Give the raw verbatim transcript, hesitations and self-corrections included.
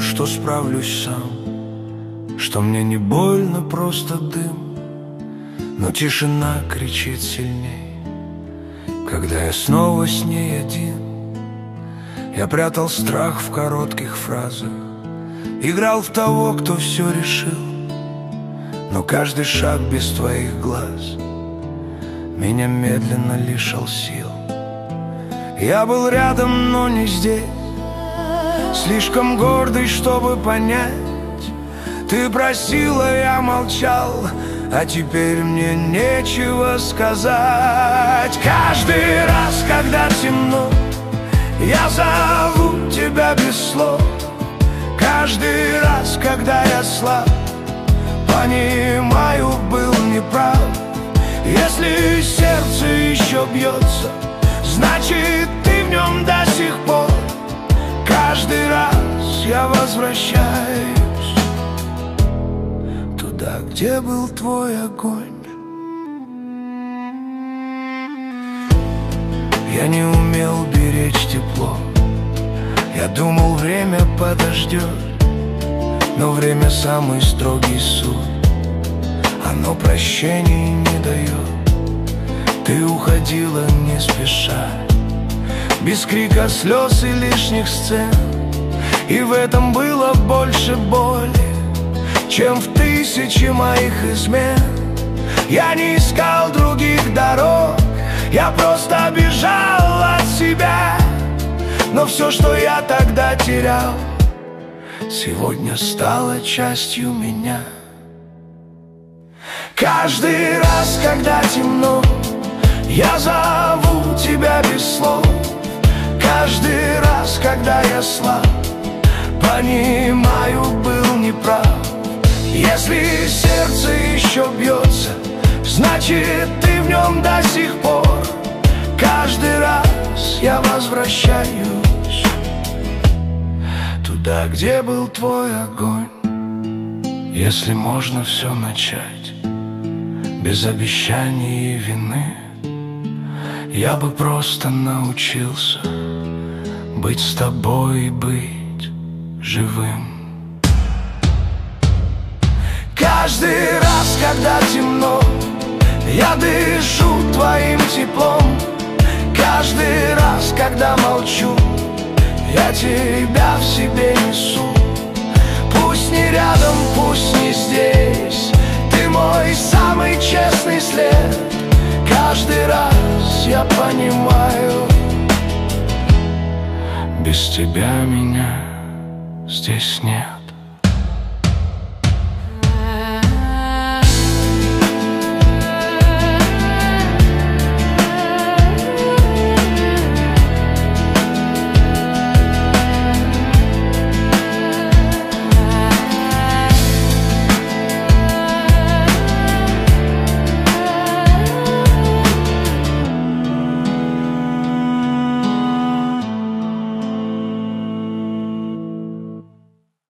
что справлюсь сам, что мне не больно, просто дым. Но тишина кричит сильней, когда я снова с ней один. Я прятал страх в коротких фразах, играл в того, кто все решил. Но каждый шаг без твоих глаз меня медленно лишал сил. Я был рядом, но не здесь, слишком гордый, чтобы понять. Ты просила, я молчал, а теперь мне нечего сказать. Каждый раз, когда темно, я зову тебя без слов. Каждый раз, когда я слаб, понимаю, был неправ. Если сердце еще бьется, значит, ты в нем до сих пор. Каждый раз я возвращаюсь туда, где был твой огонь. Я не умел беречь тепло, я думал, время подождет. Но время самый строгий суд, оно прощения не дает. Ты уходила не спеша, без крика, слез и лишних сцен. И в этом было больше боли, чем в тысячи моих измен. Я не искал других дорог, я просто бежал от себя. Но все, что я тогда терял, сегодня стало частью меня. Каждый раз, когда темно, я зову тебя без слов. Каждый раз, когда я слаб, понимаю, был неправ. Если сердце еще бьется, значит, ты в нем до сих пор. Каждый раз я возвращаюсь туда, где был твой огонь. Если можно все начать без обещаний и вины, я бы просто научился быть с тобой и быть живым. Каждый раз, когда темно, я дышу твоим теплом. Каждый раз, когда молчу, я тебя в себе несу. Пусть не рядом, пусть не здесь, ты мой самый честный след. Каждый раз я понимаю, без тебя меня здесь нет.